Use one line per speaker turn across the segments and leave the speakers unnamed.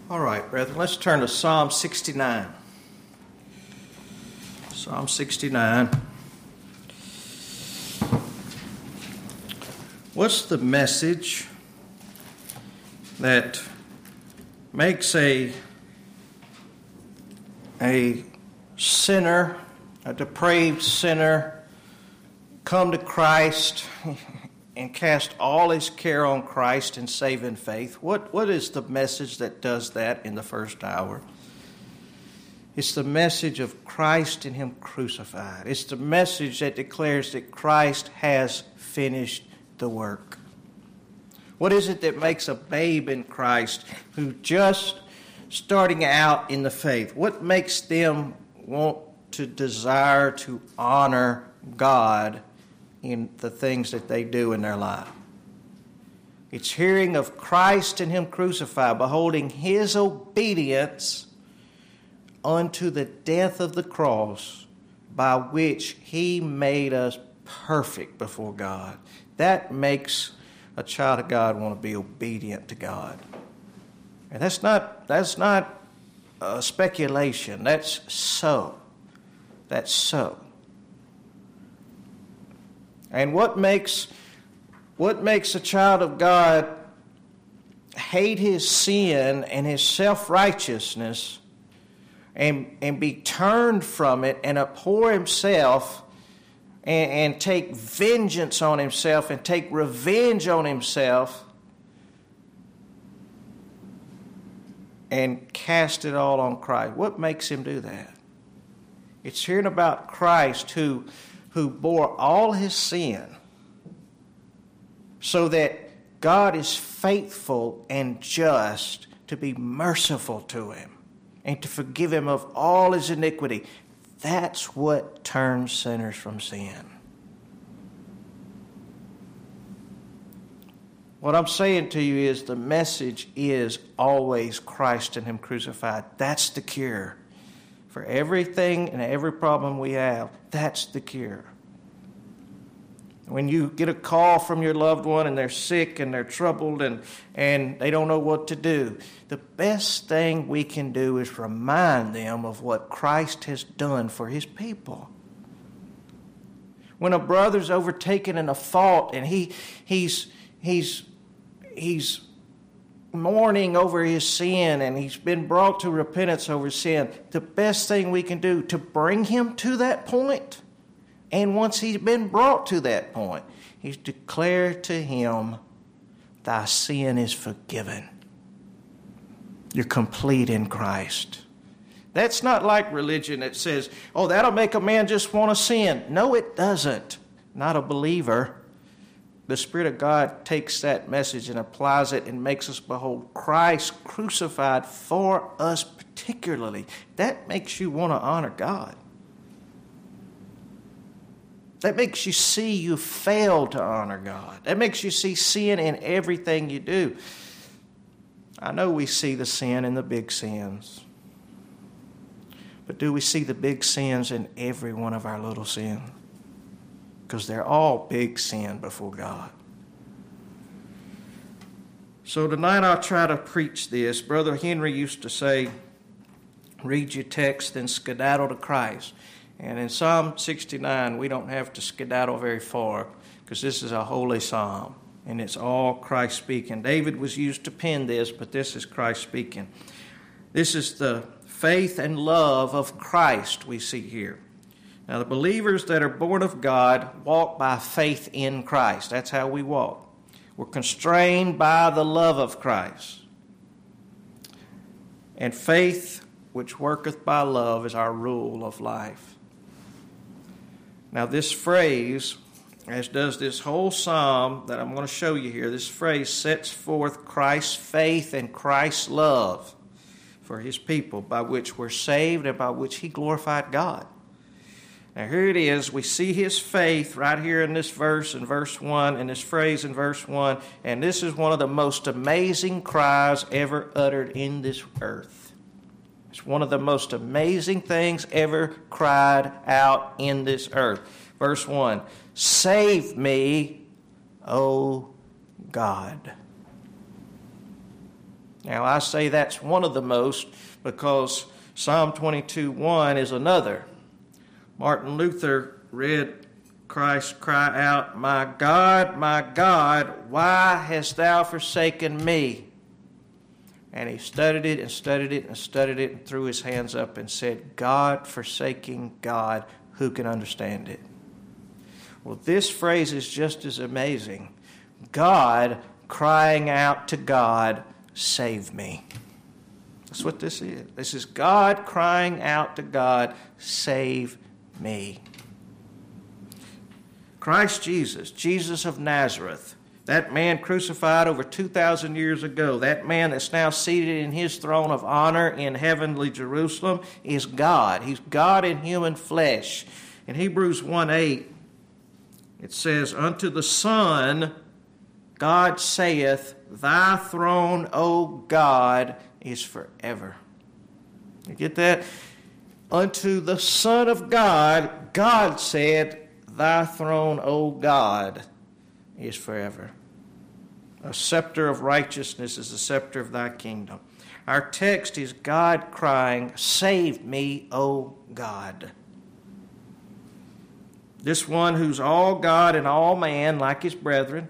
All right, brethren, let's turn to Psalm 69. Psalm 69. What's the message that makes a sinner, a depraved sinner, come to Christ and cast all his care on Christ in saving faith? What is the message that does that in the first hour? It's the message of Christ and Him crucified. It's the message that declares that Christ has finished the work. What is it that makes a babe in Christ who just starting out in the faith? What makes them want to desire to honor God in the things that they do in their life? It's hearing of Christ and Him crucified, beholding His obedience unto the death of the cross, by which He made us perfect before God. That makes a child of God want to be obedient to God. And that's not speculation. That's so. That's so. And what makes a child of God hate his sin and his self-righteousness and be turned from it and abhor himself and take vengeance on himself and take revenge on himself and cast it all on Christ? What makes him do that? It's hearing about Christ who bore all his sin so that God is faithful and just to be merciful to him and to forgive him of all his iniquity. That's what turns sinners from sin. What I'm saying to you is the message is always Christ and Him crucified. That's the cure. For everything and every problem we have, that's the cure. When you get a call from your loved one and they're sick and they're troubled and they don't know what to do, the best thing we can do is remind them of what Christ has done for His people. When a brother's overtaken in a fault and he's mourning over his sin and he's been brought to repentance over sin, the best thing we can do to bring him to that point, and once he's been brought to that point, is declare to him, thy sin is forgiven. You're complete in Christ. That's not like religion that says, oh, that'll make a man just want to sin. No, it doesn't. Not a believer. The Spirit of God takes that message and applies it and makes us behold Christ crucified for us particularly. That makes you want to honor God. That makes you see you fail to honor God. That makes you see sin in everything you do. I know we see the sin in the big sins. But do we see the big sins in every one of our little sins? Because they're all big sin before God. So tonight I'll try to preach this. Brother Henry used to say, read your text, then skedaddle to Christ. And in Psalm 69, we don't have to skedaddle very far because this is a holy psalm, and it's all Christ speaking. David was used to pen this, but this is Christ speaking. This is the faith and love of Christ we see here. Now, the believers that are born of God walk by faith in Christ. That's how we walk. We're constrained by the love of Christ. And faith, which worketh by love, is our rule of life. Now, this phrase, as does this whole psalm that I'm going to show you here, this phrase sets forth Christ's faith and Christ's love for His people, by which we're saved and by which He glorified God. Now, here it is. We see His faith right here in this verse in verse 1, and this phrase in verse 1, and this is one of the most amazing cries ever uttered in this earth. It's one of the most amazing things ever cried out in this earth. Verse 1, save me, O God. Now, I say that's one of the most because Psalm 22:1 is another. Martin Luther read Christ cry out, my God, why hast thou forsaken me?" And he studied it and studied it and studied it and threw his hands up and said, "God forsaking God, who can understand it?" Well, this phrase is just as amazing. God crying out to God, "Save me." That's what this is. This is God crying out to God, "Save me." Christ Jesus, Jesus of Nazareth, that man crucified over 2,000 years ago, that man that's now seated in his throne of honor in heavenly Jerusalem, is God. He's God in human flesh. In Hebrews 1:8, it says, "Unto the Son God saith, Thy throne, O God, is forever." You get that? Unto the Son of God, God said, "Thy throne, O God, is forever." A scepter of righteousness is the scepter of thy kingdom. Our text is God crying, "Save me, O God." This one who's all God and all man, like his brethren,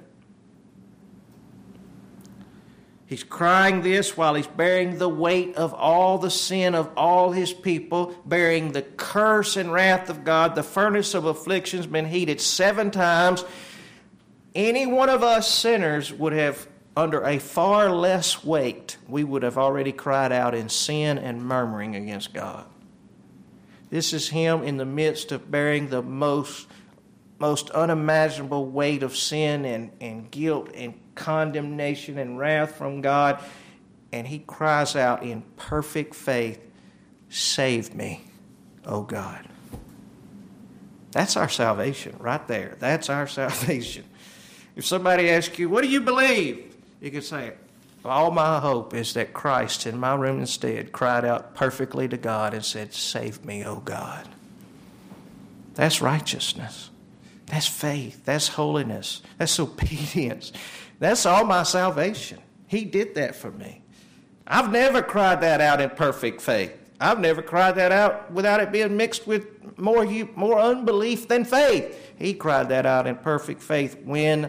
he's crying this while he's bearing the weight of all the sin of all his people, bearing the curse and wrath of God. The furnace of affliction has been heated 7 times. Any one of us sinners would have, under a far less weight, we would have already cried out in sin and murmuring against God. This is him in the midst of bearing the most unimaginable weight of sin and guilt and condemnation and wrath from God. And he cries out in perfect faith, "Save me, O God." That's our salvation right there. That's our salvation. If somebody asks you, "What do you believe?" you can say, "All my hope is that Christ in my room instead cried out perfectly to God and said, 'Save me, O God.'" That's righteousness. That's faith. That's holiness. That's obedience. That's all my salvation. He did that for me. I've never cried that out in perfect faith. I've never cried that out without it being mixed with more unbelief than faith. He cried that out in perfect faith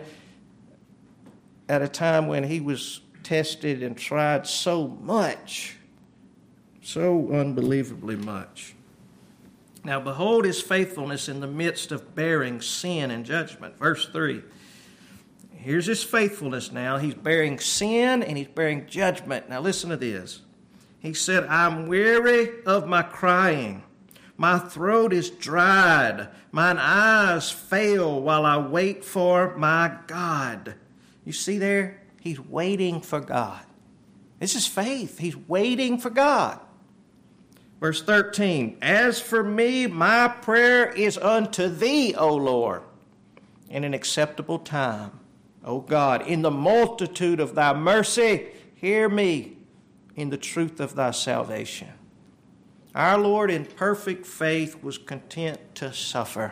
at a time when he was tested and tried so much, so unbelievably much. Now behold his faithfulness in the midst of bearing sin and judgment. Verse 3. Here's his faithfulness now. He's bearing sin and he's bearing judgment. Now listen to this. He said, "I'm weary of my crying. My throat is dried. Mine eyes fail while I wait for my God." You see there? He's waiting for God. This is faith. He's waiting for God. Verse 13, "As for me, my prayer is unto thee, O Lord, in an acceptable time. O God, in the multitude of thy mercy, hear me in the truth of thy salvation." Our Lord in perfect faith was content to suffer.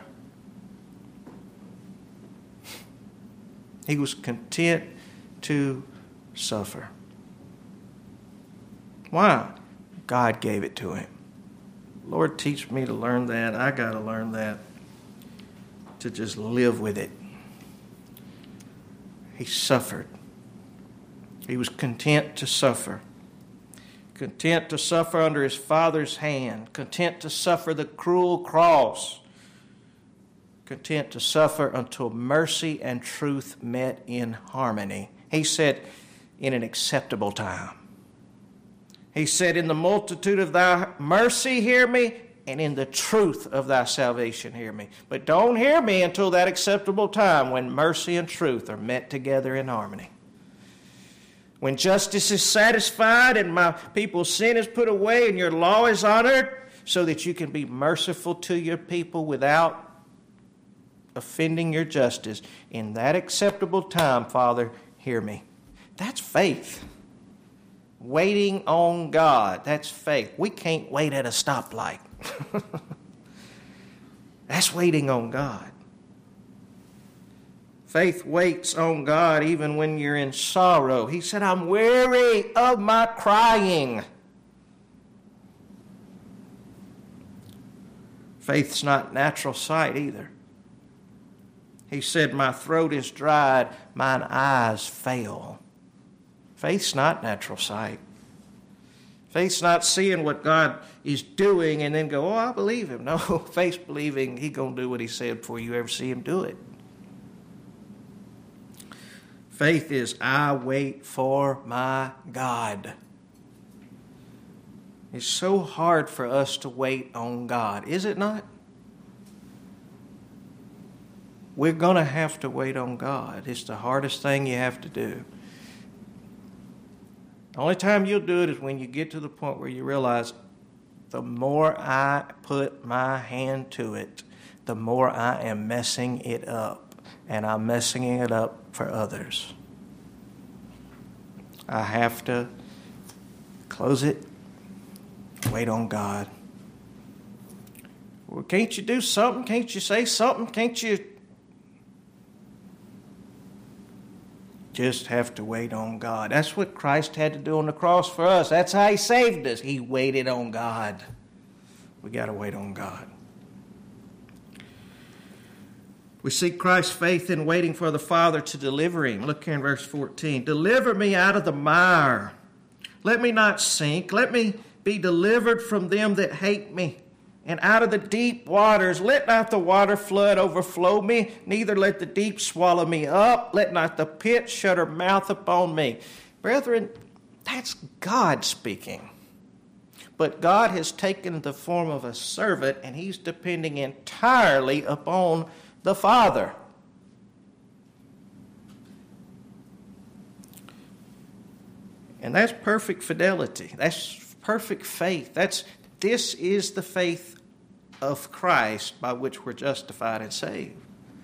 He was content to suffer. Why? God gave it to him. Lord, teach me to learn that. I got to learn that. To just live with it. He suffered. He was content to suffer. Content to suffer under his Father's hand. Content to suffer the cruel cross. Content to suffer until mercy and truth met in harmony. He said, in an acceptable time. He said, in the multitude of thy mercy, hear me, and in the truth of thy salvation, hear me. But don't hear me until that acceptable time when mercy and truth are met together in harmony. When justice is satisfied and my people's sin is put away and your law is honored so that you can be merciful to your people without offending your justice. In that acceptable time, Father, hear me. That's faith. Waiting on God, that's faith. We can't wait at a stoplight. That's waiting on God. Faith waits on God even when you're in sorrow. He said, I'm weary of my crying. Faith's not natural sight either. He said, my throat is dried, mine eyes fail. Faith's not natural sight. Faith's not seeing what God is doing and then go, oh, I believe him. No, faith's believing he's going to do what he said before you ever see him do it. Faith is, I wait for my God. It's so hard for us to wait on God, is it not? We're going to have to wait on God. It's the hardest thing you have to do. The only time you'll do it is when you get to the point where you realize the more I put my hand to it, the more I am messing it up. And I'm messing it up for others. I have to close it, wait on God. Well, can't you do something? Can't you say something? Can't you just have to wait on God? That's what Christ had to do on the cross for us. That's how he saved us. He waited on God. We got to wait on God. We see Christ's faith in waiting for the Father to deliver him. Look here in verse 14. Deliver me out of the mire. Let me not sink. Let me be delivered from them that hate me. And out of the deep waters, let not the water flood overflow me, neither let the deep swallow me up. Let not the pit shut her mouth upon me. Brethren, that's God speaking. But God has taken the form of a servant, and he's depending entirely upon the Father. And that's perfect fidelity. That's perfect faith. This is the faith of Christ by which we're justified and saved.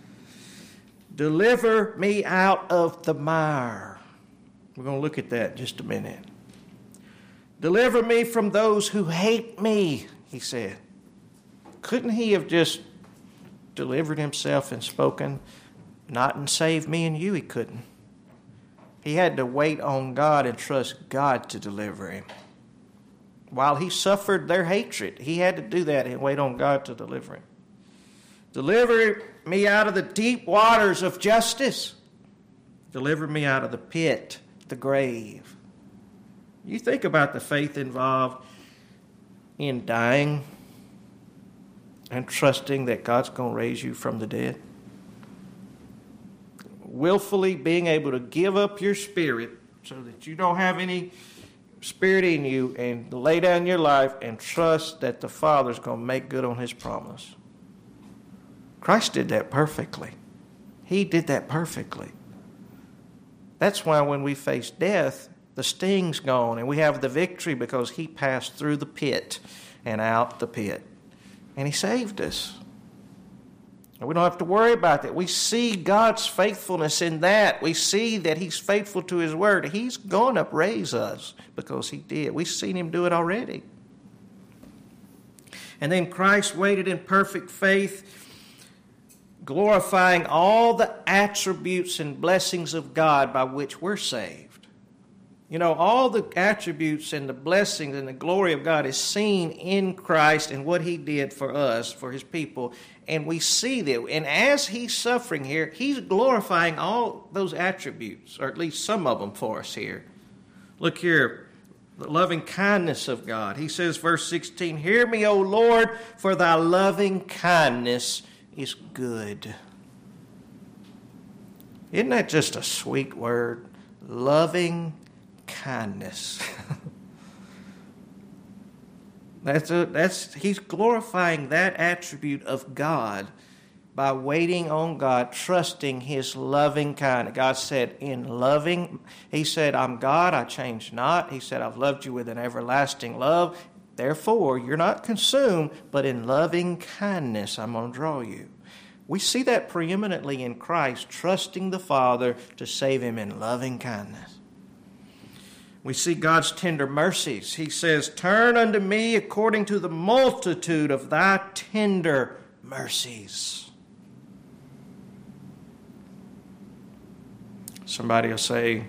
Deliver me out of the mire. We're going to look at that in just a minute. Deliver me from those who hate me, he said. Couldn't he have just delivered himself and spoken, not and save me and you? He couldn't. He had to wait on God and trust God to deliver him. While he suffered their hatred, he had to do that and wait on God to deliver him. Deliver me out of the deep waters of justice. Deliver me out of the pit, the grave. You think about the faith involved in dying and trusting that God's going to raise you from the dead. Willfully being able to give up your spirit so that you don't have any spirit in you and lay down your life and trust that the Father's going to make good on his promise. Christ did that perfectly. He did that perfectly. That's why when we face death, the sting's gone and we have the victory because he passed through the pit and out the pit. And he saved us. And we don't have to worry about that. We see God's faithfulness in that. We see that he's faithful to his word. He's going to raise us because he did. We've seen him do it already. And then Christ waited in perfect faith, glorifying all the attributes and blessings of God by which we're saved. You know, all the attributes and the blessings and the glory of God is seen in Christ and what he did for us, for his people. And we see that. And as he's suffering here, he's glorifying all those attributes, or at least some of them for us here. Look here, the loving kindness of God. He says, verse 16, hear me, O Lord, for thy loving kindness is good. Isn't that just a sweet word? Loving kindness. He's glorifying that attribute of God by waiting on God, trusting his loving kindness. God said, he said, I'm God, I change not. He said, I've loved you with an everlasting love. Therefore, you're not consumed, but in loving kindness I'm going to draw you. We see that preeminently in Christ, trusting the Father to save him in loving kindness. We see God's tender mercies. He says, turn unto me according to the multitude of thy tender mercies. Somebody will say,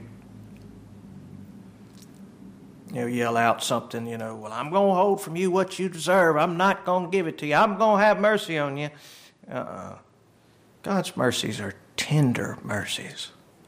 yell out something, well, I'm going to hold from you what you deserve. I'm not going to give it to you. I'm going to have mercy on you. God's mercies are tender mercies.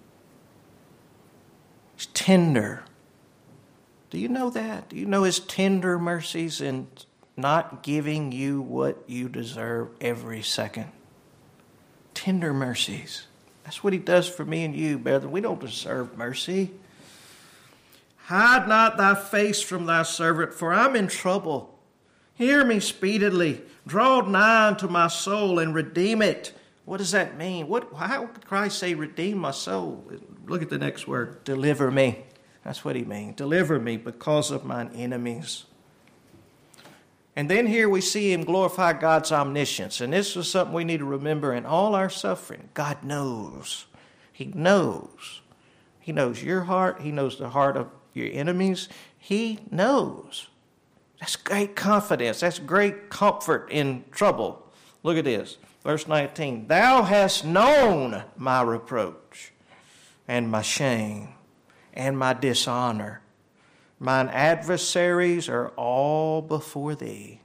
It's tender. Do you know that? Do you know His tender mercies in not giving you what you deserve every second? Tender mercies. That's what He does for me and you, brethren. We don't deserve mercy. Hide not thy face from thy servant, for I'm in trouble. Hear me speedily. Draw nigh unto my soul and redeem it. What does that mean? How could Christ say, redeem my soul? Look at the next word. Deliver me. That's what He means. Deliver me because of mine enemies. And then here we see Him glorify God's omniscience. And this is something we need to remember in all our suffering. God knows. He knows. He knows your heart. He knows the heart of your enemies. He knows. That's great confidence. That's great comfort in trouble. Look at this. Verse 19. Thou hast known my reproach and my shame and my dishonor. Mine adversaries are all before thee.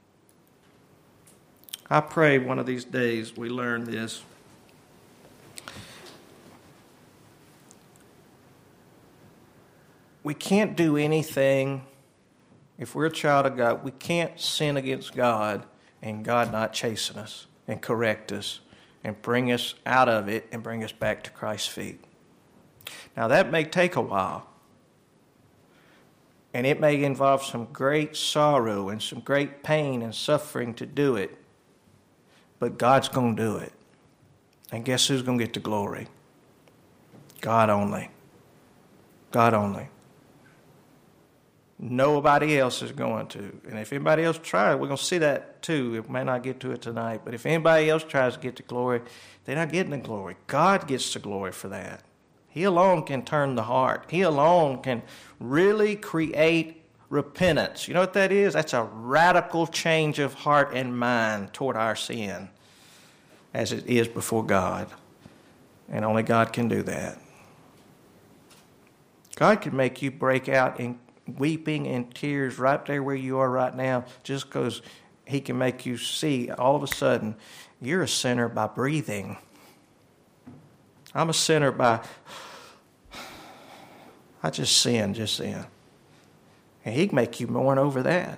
I pray one of these days we learn this. We can't do anything, if we're a child of God, we can't sin against God and God not chasten us and correct us and bring us out of it and bring us back to Christ's feet. Now that may take a while. And it may involve some great sorrow and some great pain and suffering to do it. But God's going to do it. And guess who's going to get the glory? God only. God only. Nobody else is going to. And if anybody else tries, we're going to see that too. We may not get to it tonight. But if anybody else tries to get the glory, they're not getting the glory. God gets the glory for that. He alone can turn the heart. He alone can really create repentance. You know what that is? That's a radical change of heart and mind toward our sin as it is before God. And only God can do that. God can make you break out in weeping and tears right there where you are right now just because He can make you see all of a sudden you're a sinner by breathing. I'm a sinner by, I just sin. And He can make you mourn over that.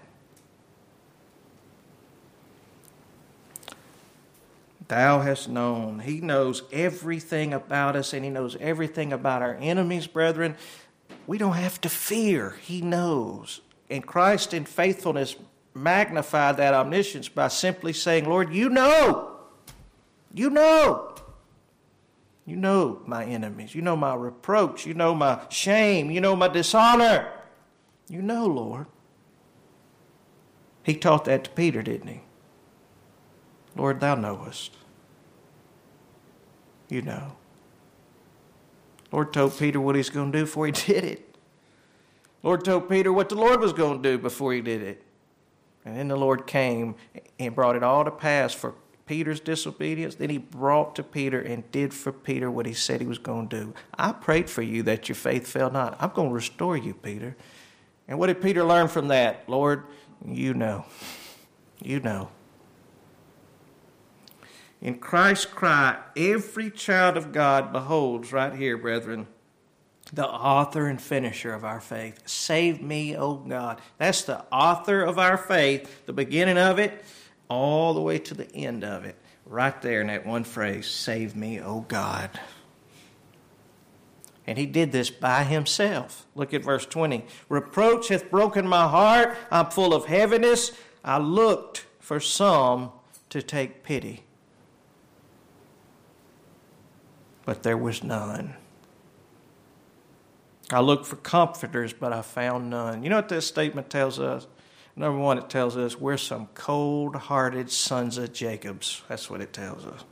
Thou hast known. He knows everything about us, and He knows everything about our enemies, brethren. We don't have to fear. He knows. And Christ in faithfulness magnified that omniscience by simply saying, Lord, you know. You know. You know my enemies. You know my reproach. You know my shame. You know my dishonor. You know, Lord. He taught that to Peter, didn't He? Lord, thou knowest. You know. Lord told Peter what He's going to do before He did it. Lord told Peter what the Lord was going to do before He did it. And then the Lord came and brought it all to pass for Peter's disobedience. Then He brought to Peter and did for Peter what He said He was going to do. I prayed for you that your faith fail not. I'm going to restore you, Peter. And what did Peter learn from that? Lord, you know. You know. In Christ's cry, every child of God beholds right here, brethren, the author and finisher of our faith. Save me, O God. That's the author of our faith, the beginning of it, all the way to the end of it. Right there in that one phrase, save me, O God. And He did this by Himself. Look at verse 20. Reproach hath broken my heart. I'm full of heaviness. I looked for some to take pity, but there was none. I looked for comforters, but I found none. You know what this statement tells us? Number one, it tells us we're some cold-hearted sons of Jacobs. That's what it tells us.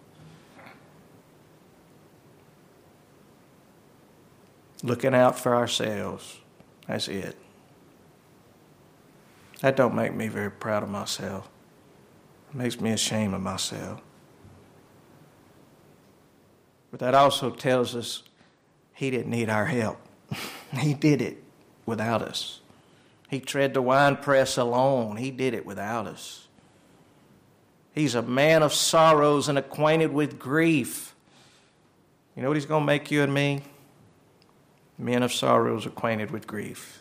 Looking out for ourselves. That's it. That don't make me very proud of myself. It makes me ashamed of myself. But that also tells us He didn't need our help. He did it without us. He tread the winepress alone. He did it without us. He's a man of sorrows and acquainted with grief. You know what he's going to make you and me? Men of sorrows, acquainted with grief.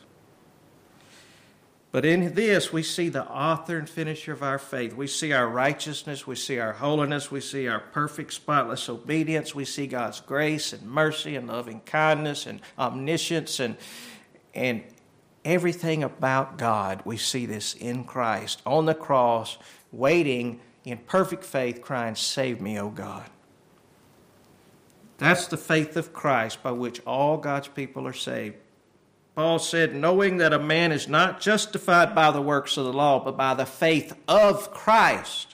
But in this, we see the author and finisher of our faith. We see our righteousness. We see our holiness. We see our perfect, spotless obedience. We see God's grace and mercy and loving kindness and omniscience and everything about God. We see this in Christ on the cross, waiting in perfect faith, crying, "Save me, O God." That's the faith of Christ by which all God's people are saved. Paul said, knowing that a man is not justified by the works of the law, but by the faith of Christ.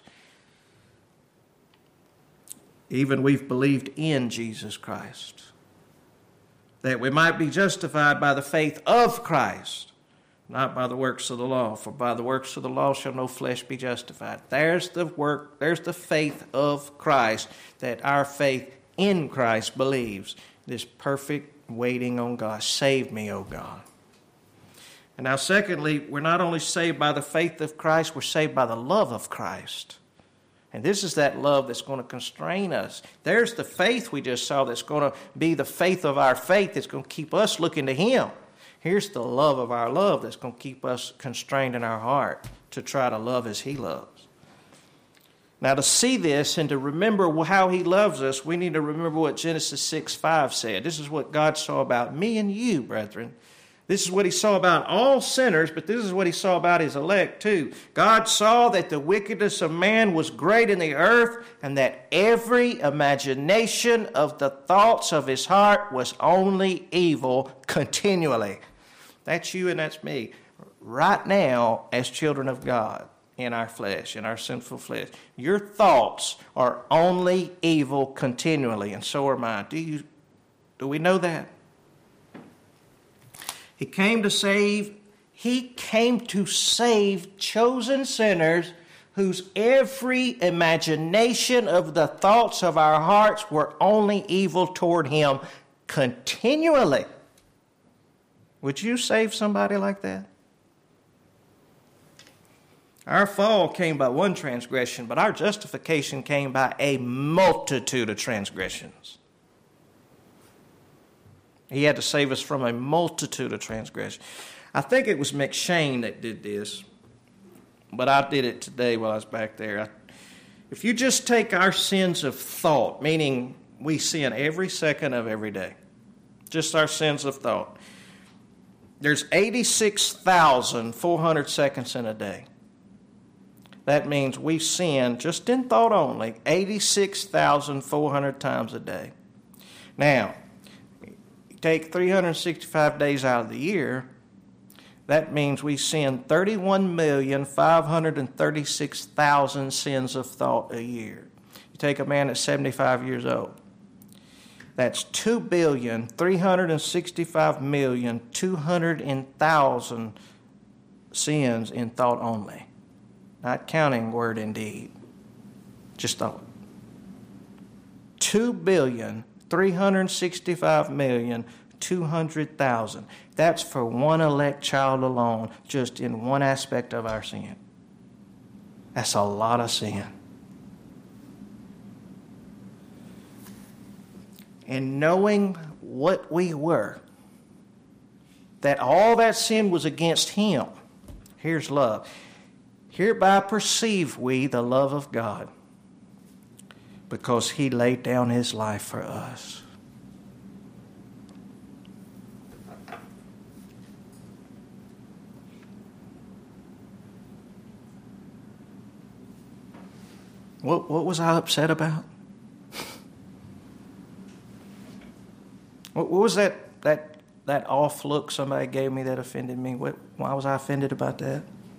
Even we've believed in Jesus Christ, that we might be justified by the faith of Christ, not by the works of the law. For by the works of the law shall no flesh be justified. There's the work, there's the faith of Christ, that our faith in Christ believes. This perfect waiting on God. Save me, O God. And now secondly, we're not only saved by the faith of Christ, we're saved by the love of Christ. And this is that love that's going to constrain us. There's the faith we just saw that's going to be the faith of our faith that's going to keep us looking to Him. Here's the love of our love that's going to keep us constrained in our heart to try to love as He loves. Now, to see this and to remember how He loves us, we need to remember what Genesis 6:5 said. This is what God saw about me and you, brethren. This is what He saw about all sinners, but this is what He saw about His elect too. God saw that the wickedness of man was great in the earth, and that every imagination of the thoughts of his heart was only evil continually. That's you and that's me. Right now, as children of God, in our flesh, in our sinful flesh. Your thoughts are only evil continually, and so are mine. Do we know that? He came to save chosen sinners whose every imagination of the thoughts of our hearts were only evil toward Him continually. Would you save somebody like that? Our fall came by one transgression, but our justification came by a multitude of transgressions. He had to save us from a multitude of transgressions. I think it was McShane that did this, but I did it today while I was back there. If you just take our sins of thought, meaning we sin every second of every day, just our sins of thought, there's 86,400 seconds in a day. That means we sin, just in thought only, 86,400 times a day. Now, you take 365 days out of the year, that means we sin 31,536,000 sins of thought a year. You take a man that's 75 years old. That's 2,365,200,000 sins in thought only. Not counting word and deed, just thought. 2,365,200,000. That's for one elect child alone, just in one aspect of our sin. That's a lot of sin. And knowing what we were, that all that sin was against Him, here's love. Hereby perceive we the love of God, because He laid down His life for us. What was I upset about? What was that off look somebody gave me that offended me? Why was I offended about that?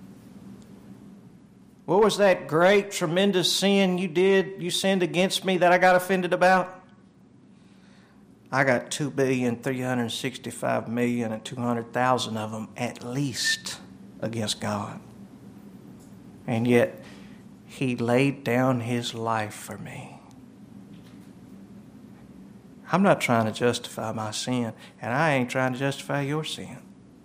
What was that great, tremendous sin you sinned against me that I got offended about? I got 2,365,200,000 of them at least against God. And yet, He laid down His life for me. I'm not trying to justify my sin, and I ain't trying to justify your sin.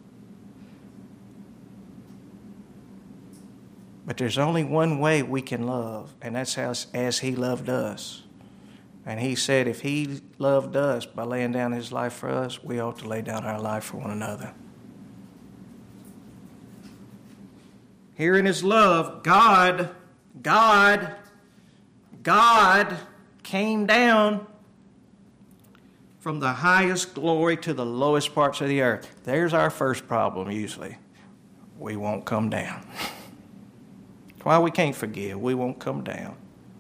But there's only one way we can love, and that's as He loved us. And He said if He loved us by laying down His life for us, we ought to lay down our life for one another. Here in His love, God came down from the highest glory to the lowest parts of the earth. There's our first problem usually. We won't come down. Why we can't forgive, we won't come down.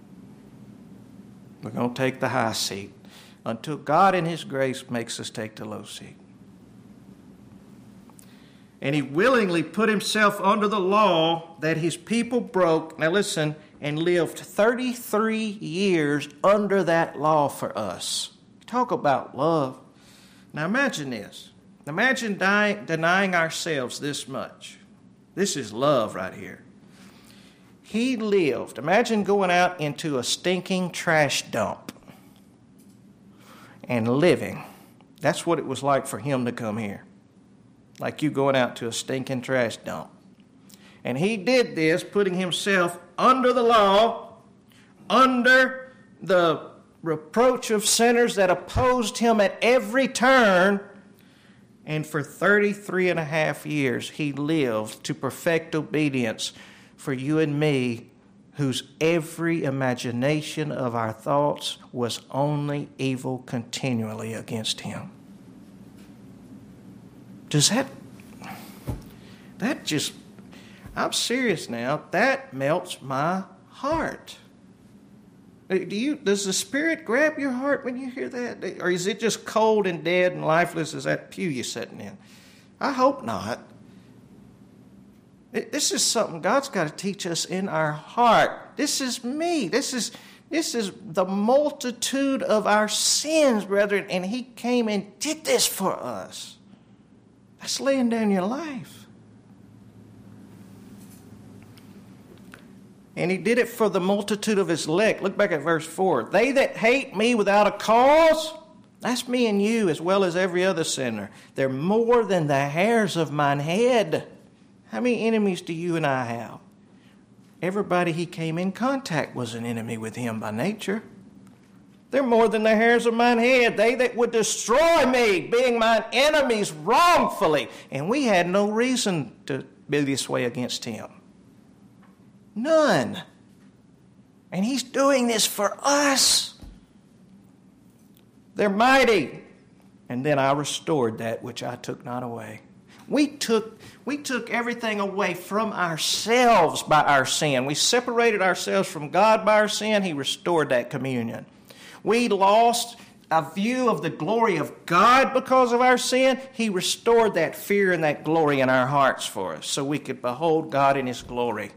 We're going to take the high seat until God in His grace makes us take the low seat. And He willingly put Himself under the law that His people broke. Now listen, and lived 33 years under that law for us. Talk about love. Now imagine this. Imagine denying ourselves this much. This is love right here. He lived. Imagine going out into a stinking trash dump and living. That's what it was like for Him to come here. Like you going out to a stinking trash dump. And He did this, putting Himself under the law, under the reproach of sinners that opposed Him at every turn. And for 33 and a half years, He lived to perfect obedience for you and me, whose every imagination of our thoughts was only evil continually against Him. Does that just, I'm serious now, that melts my heart. Does the Spirit grab your heart when you hear that? Or is it just cold and dead and lifeless as that pew you're sitting in? I hope not. This is something God's got to teach us in our heart. This is me. This is the multitude of our sins, brethren, and He came and did this for us. That's laying down your life. And He did it for the multitude of His elect. Look back at verse 4. They that hate me without a cause, that's me and you as well as every other sinner. They're more than the hairs of mine head. How many enemies do you and I have? Everybody He came in contact was an enemy with Him by nature. They're more than the hairs of mine head. They that would destroy me, being mine enemies wrongfully. And we had no reason to be this way against Him. None. And He's doing this for us. They're mighty. And then I restored that which I took not away. We took everything away from ourselves by our sin. We separated ourselves from God by our sin. He restored that communion. We lost a view of the glory of God because of our sin. He restored that fear and that glory in our hearts for us so we could behold God in His glory.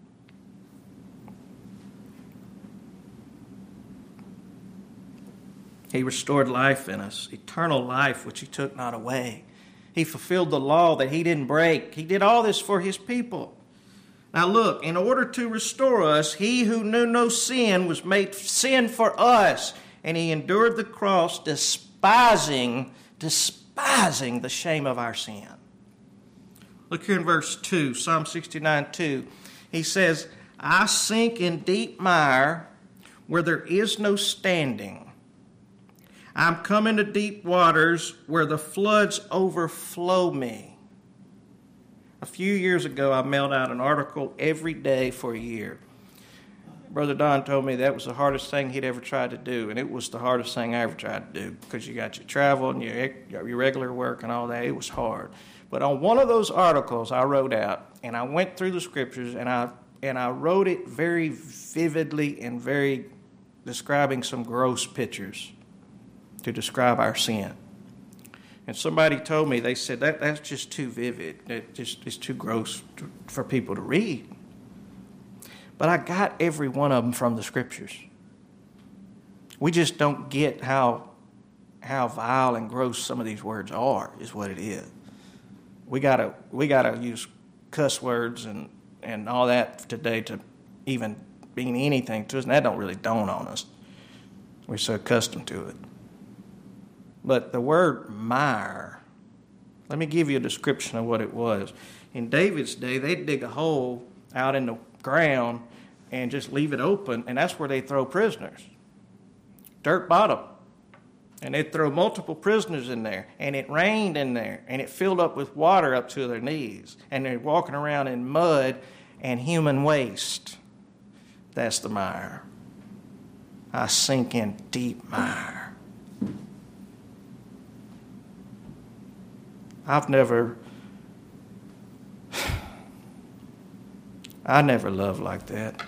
He restored life in us, eternal life which He took not away. He fulfilled the law that He didn't break. He did all this for His people. Now look, in order to restore us, He who knew no sin was made sin for us, and He endured the cross, despising the shame of our sin. Look here in verse 2, Psalm 69:2. He says, I sink in deep mire where there is no standing. I'm coming to deep waters where the floods overflow me. A few years ago, I mailed out an article every day for a year. Brother Don told me that was the hardest thing he'd ever tried to do, and it was the hardest thing I ever tried to do because you got your travel and your regular work and all that. It was hard. But on one of those articles I wrote out, and I went through the scriptures, and I wrote it very vividly and very describing some gross pictures to describe our sin. And somebody told me, they said, that's just too vivid. It's too gross for people to read. But I got every one of them from the scriptures. We just don't get how vile and gross some of these words are, is what it is. We gotta use cuss words and all that today to even mean anything to us, and that don't really dawn on us. We're so accustomed to it. But the word mire, let me give you a description of what it was. In David's day, they'd dig a hole out in the ground and just leave it open, and that's where they throw prisoners. Dirt bottom. And they'd throw multiple prisoners in there, and it rained in there, and it filled up with water up to their knees, and they're walking around in mud and human waste. That's the mire. I sink in deep mire. I never loved like that.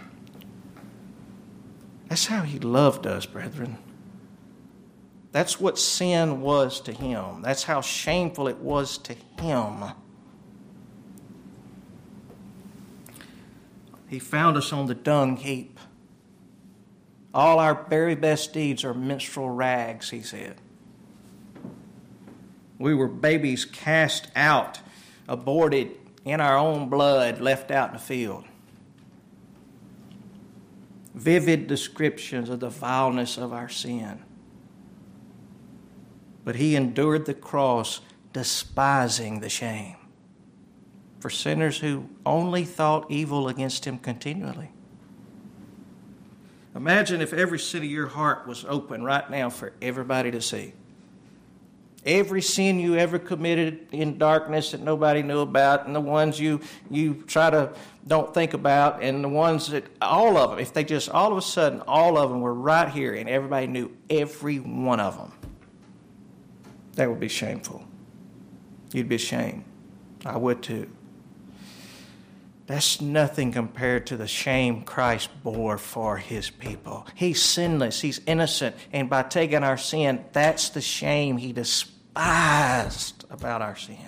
That's how he loved us, brethren. That's what sin was to him. That's how shameful it was to him. He found us on the dung heap. All our very best deeds are minstrel rags, he said. We were babies cast out, aborted in our own blood, left out in the field. Vivid descriptions of the vileness of our sin. But he endured the cross, despising the shame, for sinners who only thought evil against him continually. Imagine if every sin of your heart was open right now for everybody to see. Every sin you ever committed in darkness that nobody knew about, and the ones you try to don't think about, and the ones that, all of them, if they just all of a sudden, all of them were right here and everybody knew every one of them, that would be shameful. You'd be ashamed. I would too. That's nothing compared to the shame Christ bore for his people. He's sinless. He's innocent. And by taking our sin, that's the shame he despised about our sin.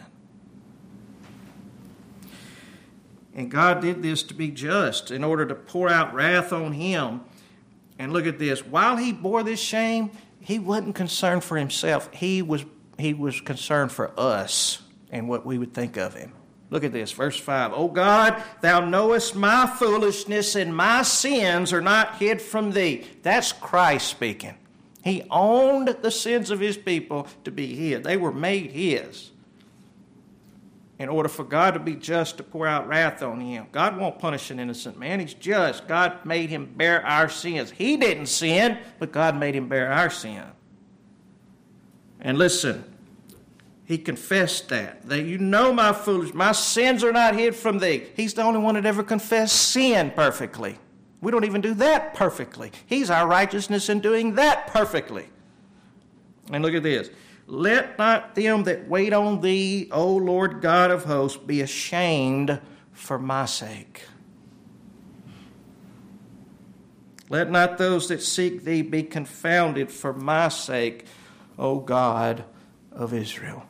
And God did this to be just in order to pour out wrath on him. And look at this. While he bore this shame, he wasn't concerned for himself. He was concerned for us and what we would think of him. Look at this, verse 5. O God, thou knowest my foolishness, and my sins are not hid from thee. That's Christ speaking. He owned the sins of his people to be his. They were made his. In order for God to be just, to pour out wrath on him. God won't punish an innocent man. He's just. God made him bear our sins. He didn't sin, but God made him bear our sin. And listen, he confessed that you know my foolishness, my sins are not hid from thee. He's the only one that ever confessed sin perfectly. We don't even do that perfectly. He's our righteousness in doing that perfectly. And look at this. Let not them that wait on thee, O Lord God of hosts, be ashamed for my sake. Let not those that seek thee be confounded for my sake, O God of Israel.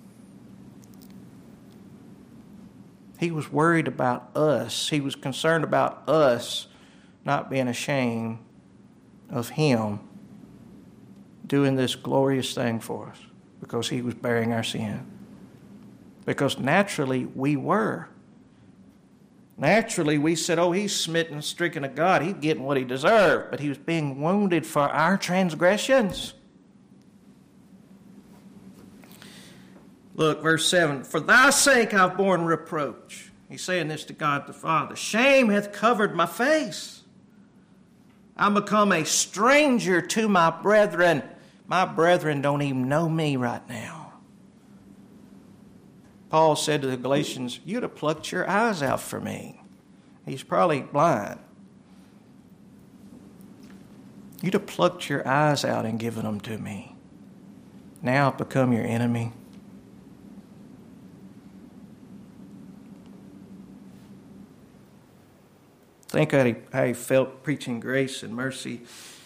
He was worried about us. He was concerned about us not being ashamed of him doing this glorious thing for us because he was bearing our sin. Because naturally we were. Naturally we said, oh, he's smitten, stricken of God. He's getting what he deserved. But he was being wounded for our transgressions. Look, verse 7, for thy sake I've borne reproach. He's saying this to God the Father. Shame hath covered my face. I'm become a stranger to my brethren. My brethren don't even know me right now. Paul said to the Galatians, you'd have plucked your eyes out for me. He's probably blind. You'd have plucked your eyes out and given them to me. Now I've become your enemy. Think how he felt preaching grace and mercy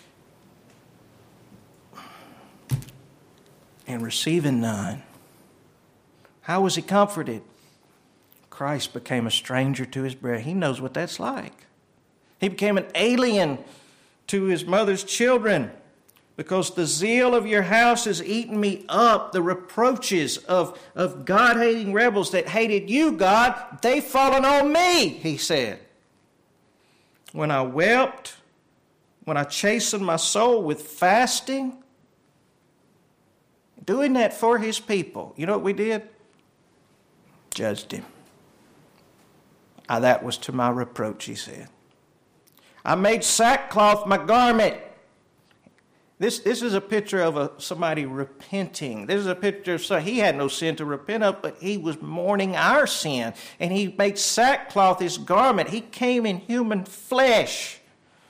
and receiving none. How was he comforted? Christ became a stranger to his brethren. He knows what that's like. He became an alien to his mother's children because the zeal of your house has eaten me up. The reproaches of God-hating rebels that hated you, God, they've fallen on me, he said. When I wept, when I chastened my soul with fasting, doing that for his people. You know what we did? Judged him. That was to my reproach, he said. I made sackcloth my garment. This is a picture of somebody repenting. This is a picture of he had no sin to repent of, but he was mourning our sin. And he made sackcloth his garment. He came in human flesh.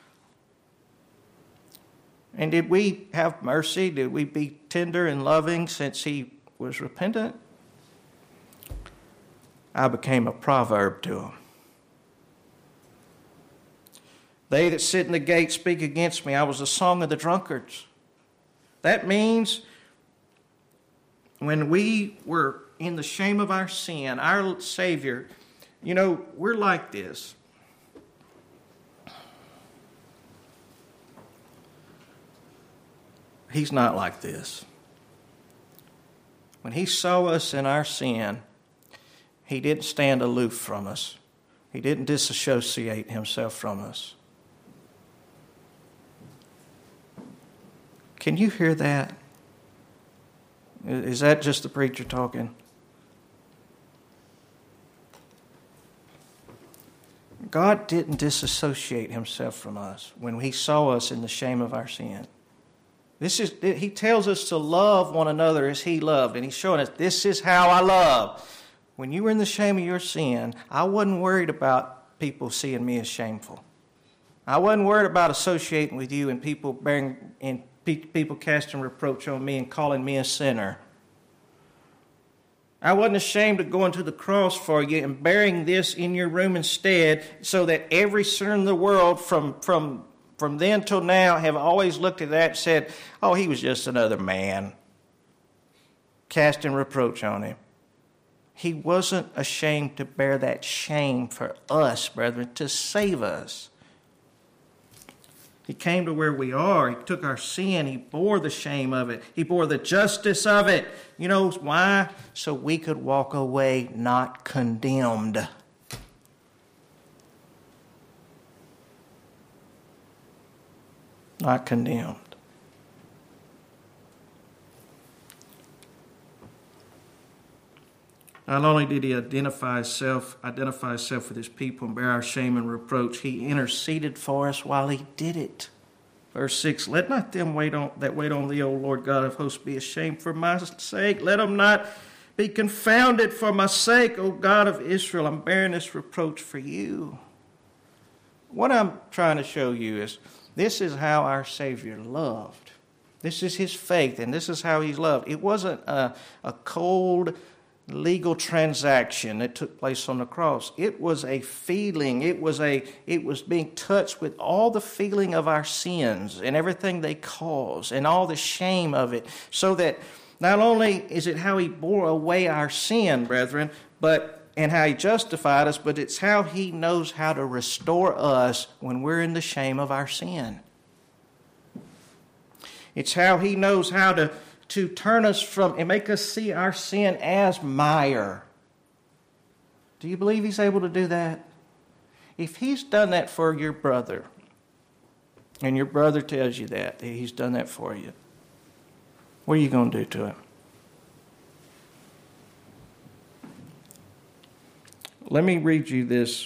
And did we have mercy? Did we be tender and loving since he was repentant? I became a proverb to him. They that sit in the gate speak against me. I was a song of the drunkards. That means when we were in the shame of our sin, our Savior, we're like this. He's not like this. When he saw us in our sin, he didn't stand aloof from us. He didn't disassociate himself from us. Can you hear that? Is that just the preacher talking? God didn't disassociate himself from us when he saw us in the shame of our sin. He tells us to love one another as he loved, and he's showing us, this is how I love. When you were in the shame of your sin, I wasn't worried about people seeing me as shameful. I wasn't worried about associating with you and people casting reproach on me and calling me a sinner. I wasn't ashamed of going to the cross for you and bearing this in your room instead, so that every sinner in the world from then till now have always looked at that and said, oh, he was just another man, casting reproach on him. He wasn't ashamed to bear that shame for us, brethren, to save us. He came to where we are. He took our sin. He bore the shame of it. He bore the justice of it. You know why? So we could walk away not condemned. Not condemned. Not only did he identify himself with his people and bear our shame and reproach, he interceded for us while he did it. Verse 6, let not them that wait on thee, O Lord God of hosts, be ashamed for my sake. Let them not be confounded for my sake, O God of Israel. I'm bearing this reproach for you. What I'm trying to show you is this is how our Savior loved. This is his faith, and this is how he's loved. It wasn't a cold legal transaction that took place on the cross. It was a feeling. It was being touched with all the feeling of our sins and everything they cause and all the shame of it, so that not only is it how he bore away our sin, brethren, and how he justified us, but it's how he knows how to restore us when we're in the shame of our sin. It's how he knows how to turn us from and make us see our sin as mire. Do you believe he's able to do that? If he's done that for your brother, and your brother tells you that he's done that for you, what are you going to do to him? Let me read you this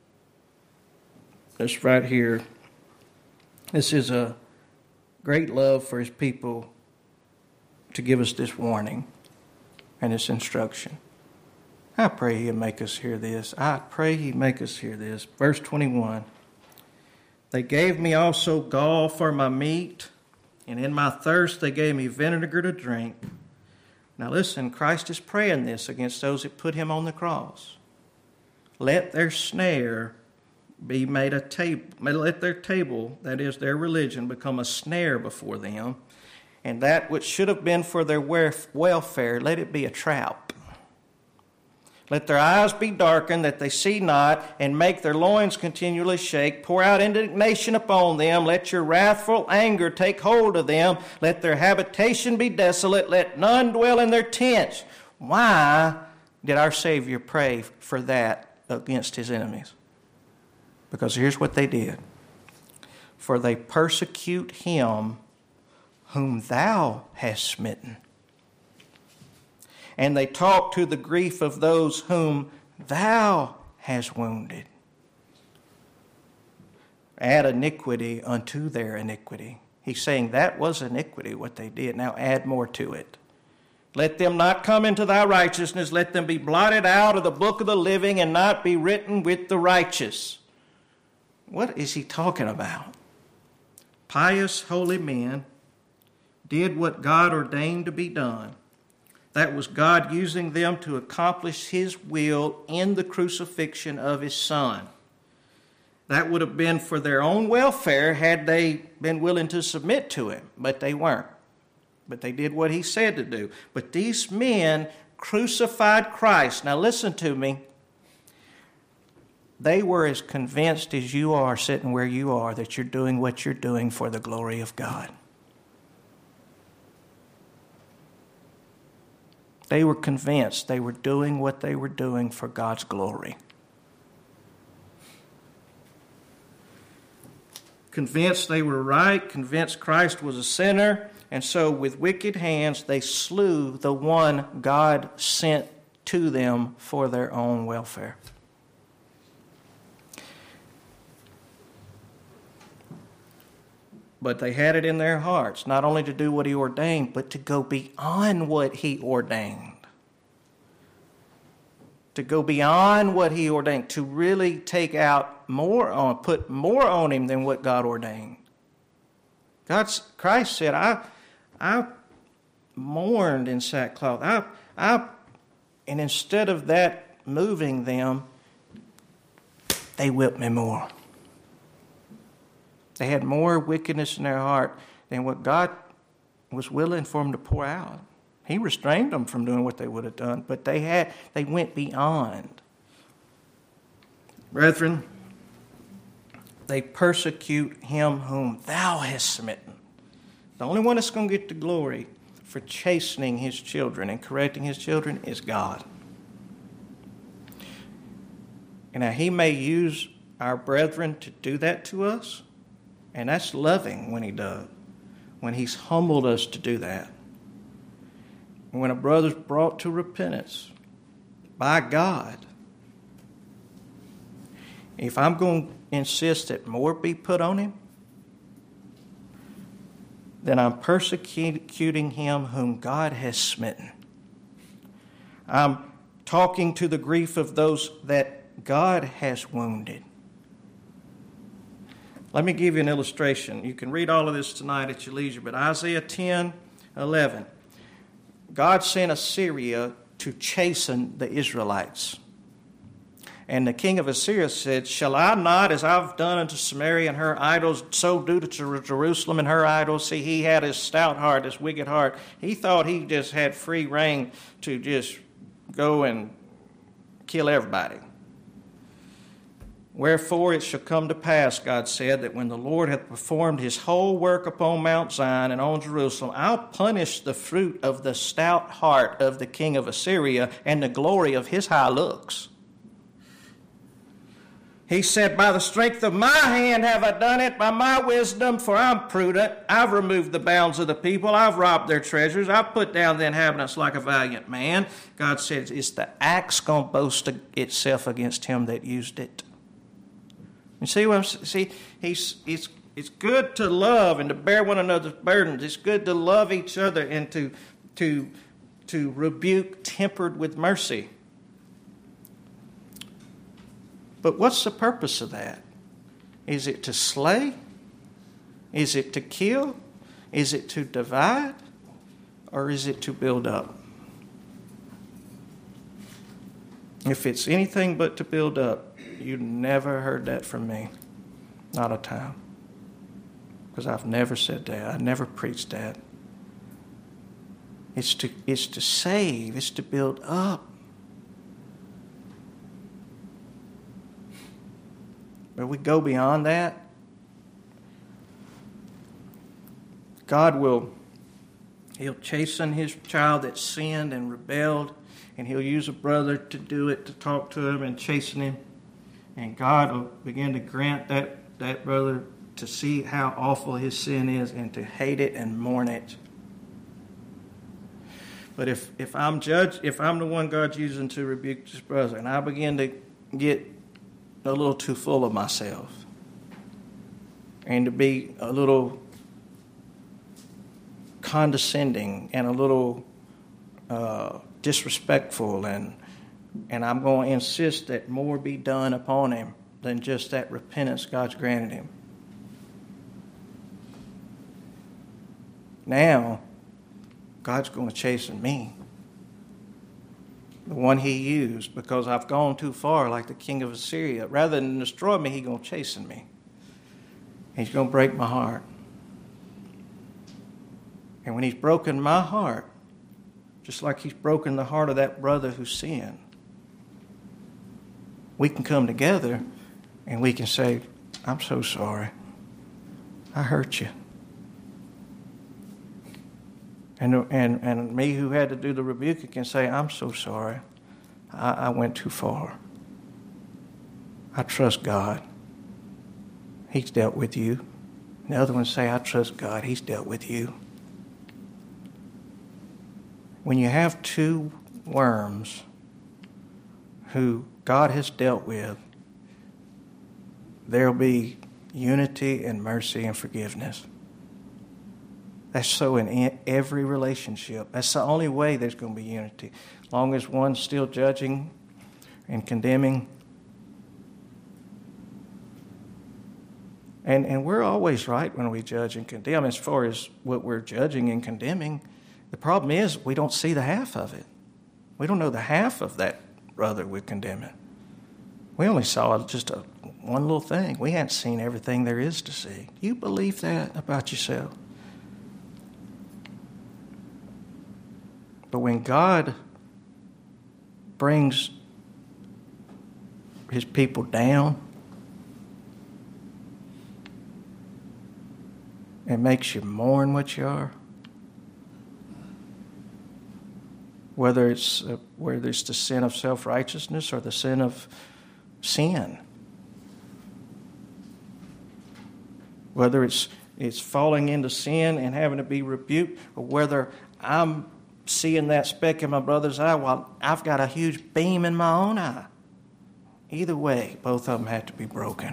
right here. This is a great love for his people to give us this warning and this instruction. I pray he'll make us hear this. I pray he'd make us hear this. Verse 21. They gave me also gall for my meat, and in my thirst they gave me vinegar to drink. Now listen, Christ is praying this against those that put him on the cross. Let their snare be made a table. Let their table, that is their religion, become a snare before them. And that which should have been for their welfare, let it be a trap. Let their eyes be darkened, that they see not, and make their loins continually shake. Pour out indignation upon them. Let your wrathful anger take hold of them. Let their habitation be desolate. Let none dwell in their tents. Why did our Savior pray for that against his enemies? Because here's what they did. For they persecute him whom thou hast smitten. and they talk to the grief of those whom thou hast wounded. Add iniquity unto their iniquity. He's saying that was iniquity, what they did. Now add more to it. Let them not come into thy righteousness. Let them be blotted out of the book of the living and not be written with the righteous. What is he talking about? Pious, holy men did what God ordained to be done. That was God using them to accomplish his will in the crucifixion of his Son. That would have been for their own welfare had they been willing to submit to him, but they weren't. But they did what he said to do. But these men crucified Christ. Now listen to me. They were as convinced as you are sitting where you are that you're doing what you're doing for the glory of God. They were convinced they were doing what they were doing for God's glory. Convinced they were right, convinced Christ was a sinner, and so with wicked hands they slew the one God sent to them for their own welfare. But they had it in their hearts, not only to do what he ordained, but to go beyond what he ordained. To go beyond what he ordained, to really take out more on, put more on him than what God ordained. Christ said, I mourned in sackcloth. And instead of that moving them, they whipped me more. They had more wickedness in their heart than what God was willing for them to pour out. He restrained them from doing what they would have done, but they went beyond. Brethren, they persecute him whom thou hast smitten. The only one that's going to get the glory for chastening his children and correcting his children is God. And now he may use our brethren to do that to us, and that's loving when he does, when he's humbled us to do that. When a brother's brought to repentance by God, if I'm going to insist that more be put on him, then I'm persecuting him whom God has smitten. I'm talking to the grief of those that God has wounded. Let me give you an illustration. You can read all of this tonight at your leisure, but Isaiah 10:11. God sent Assyria to chasten the Israelites. And the king of Assyria said, shall I not, as I've done unto Samaria and her idols, so do to Jerusalem and her idols? See, he had his stout heart, his wicked heart. He thought he just had free reign to just go and kill everybody. Wherefore it shall come to pass, God said, that when the Lord hath performed his whole work upon Mount Zion and on Jerusalem, I'll punish the fruit of the stout heart of the king of Assyria and the glory of his high looks. He said, by the strength of my hand have I done it, by my wisdom, for I'm prudent. I've removed the bounds of the people. I've robbed their treasures. I've put down the inhabitants like a valiant man. God said, is the axe going to boast itself against him that used it? You see what I'm saying? It's good to love and to bear one another's burdens. It's good to love each other and to rebuke tempered with mercy. But what's the purpose of that? Is it to slay? Is it to kill? Is it to divide? Or is it to build up? If it's anything but to build up, you never heard that from me. Not a time. Because I've never said that. I never preached that. It's to save. It's to build up. But we go beyond that. He'll chasten his child that sinned and rebelled, and he'll use a brother to do it, to talk to him and chasten him. And God will begin to grant that brother to see how awful his sin is and to hate it and mourn it. But if I'm the one God's using to rebuke this brother, and I begin to get a little too full of myself, and to be a little condescending and a little disrespectful, and I'm going to insist that more be done upon him than just that repentance God's granted him. Now, God's going to chasten me, the one he used, because I've gone too far like the king of Assyria. Rather than destroy me, he's going to chasten me. He's going to break my heart. And when he's broken my heart, just like he's broken the heart of that brother who sinned, we can come together and we can say, I'm so sorry. I hurt you. And me who had to do the rebuking can say, I'm so sorry. I went too far. I trust God. He's dealt with you. And the other ones say, I trust God. He's dealt with you. When you have two worms who God has dealt with, there'll be unity and mercy and forgiveness. That's so in every relationship. That's the only way there's going to be unity. As long as one's still judging and condemning. And we're always right when we judge and condemn as far as what we're judging and condemning. The problem is we don't see the half of it. We don't know the half of that brother we're condemning. We only saw just one little thing. We hadn't seen everything there is to see. Do you believe that about yourself? But when God brings his people down and makes you mourn what you are, whether it's the sin of self-righteousness or the sin of sin, whether it's falling into sin and having to be rebuked, or whether I'm seeing that speck in my brother's eye while I've got a huge beam in my own eye. Either way, both of them have to be broken.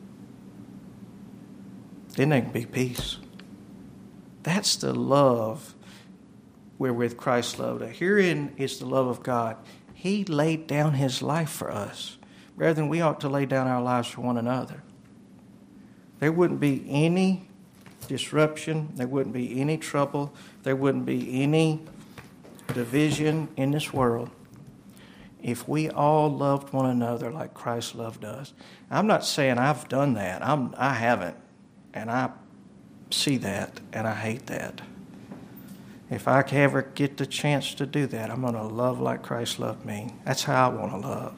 Then there can be peace. That's the love wherewith Christ loved us. Herein is the love of God. He laid down his life for us. Brethren, we ought to lay down our lives for one another. There wouldn't be any disruption. There wouldn't be any trouble. There wouldn't be any division in this world if we all loved one another like Christ loved us. I'm not saying I've done that. I haven't. And I see that, and I hate that. If I can ever get the chance to do that, I'm going to love like Christ loved me. That's how I want to love.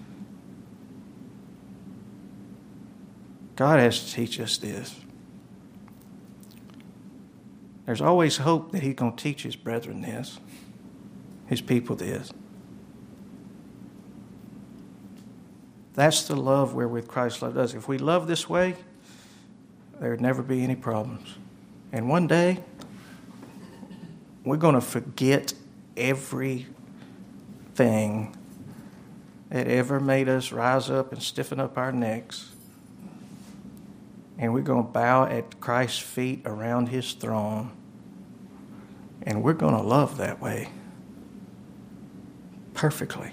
God has to teach us this. There's always hope that he's going to teach his brethren this, his people this. That's the love wherewith Christ loved us. If we love this way, there would never be any problems. And one day, we're going to forget everything that ever made us rise up and stiffen up our necks. And we're going to bow at Christ's feet around his throne. And we're going to love that way. Perfectly.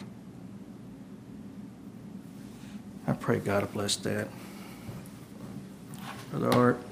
I pray God will bless that. Brother Art.